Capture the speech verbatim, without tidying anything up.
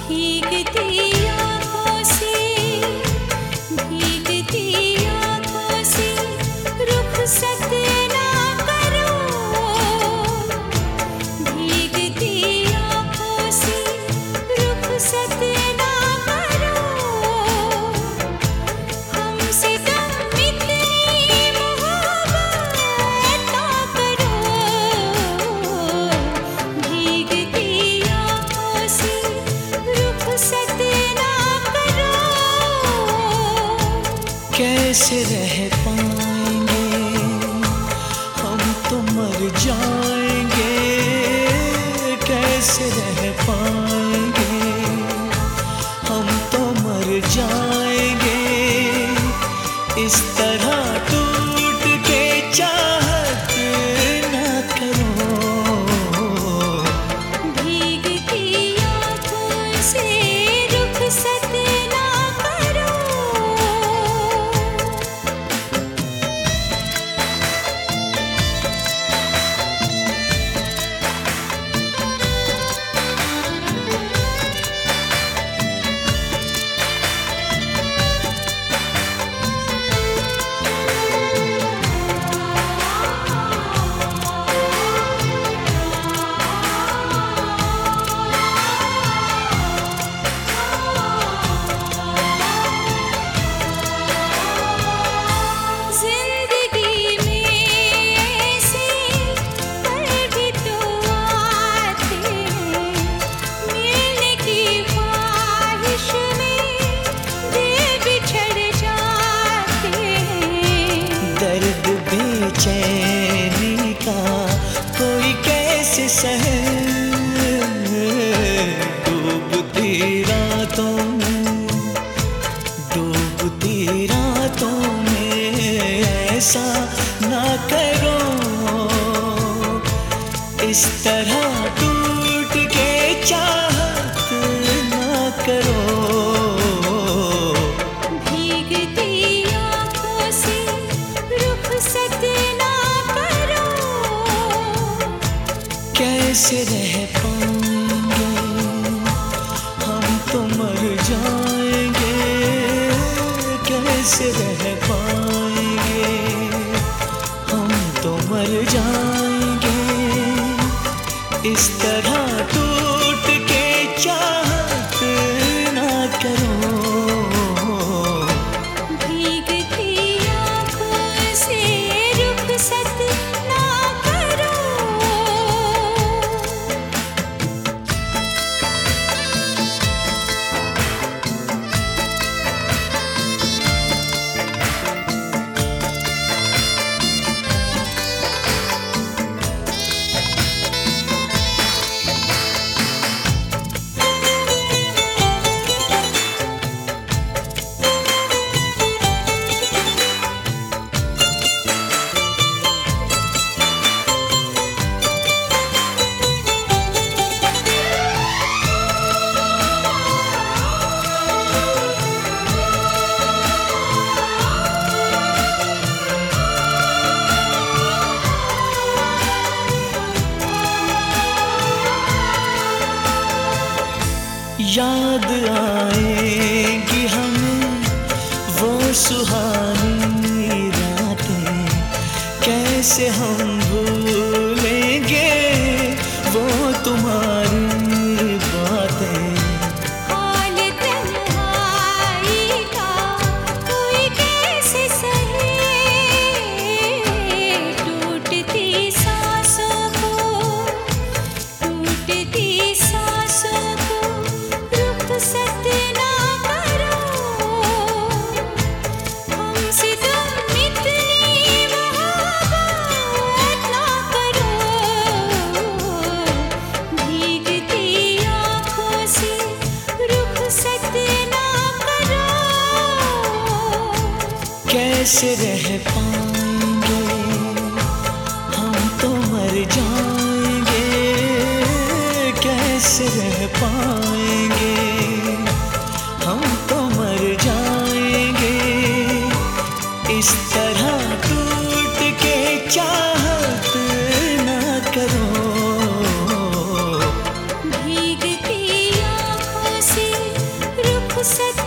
भीगती आँखों से भीगती आँखों से रुखसत ना करो, भीगती आँखों से रुखसत ना करो, हमसे तुम इतनी मोहब्बत ना करो, भीगती आँखों से रुखसत ना करो। कैसे रह पाएंगे हम तो मर जाएंगे, कैसे रह पाएंगे हम तो मर जाएंगे, इस तरह टूट के चाहत ना करो, भीगती आँखों से रुखसत ना करो। जिंदगी में ऐसे पल भी तो आते हैं, मिलने की ख्वाहिश में दिल बिछड़ जाते हैं। दर्द बेचैनी का कोई कैसे सहे, डूबती रातों में डूबती रातों में ऐसा ना करो, इस तरह टूट के चाहत ना करो, भीगती आँखों से रुखसत ना करो। कैसे रह पाएंगे हम तो मर जाएंगे, कैसे रह पाएंगे हम तो मर जाएंगे, इस तरह टूट के चाहत ना करो, भीगती आँखों से रुखसत ना करो। याद आएगी हमें वो सुहानी रातें, कैसे हम भूलेंगे वो तुम्हारी बातें, हाल तन्हाई का कोई कैसे सहे, टूटती सांसों को टूटती सांसों को रुखसत ना करो, हमसे तुम इतनी मोहब्बत ना करो, भीगती आँखों से रुखसत ना करो। कैसे रह पाएंगे हम तो मर जाएंगे, कैसे रह पाएंगे हम तो मर जाएंगे, इस तरह टूट के चाहत ना करो, भीगती आँखों से रुखसत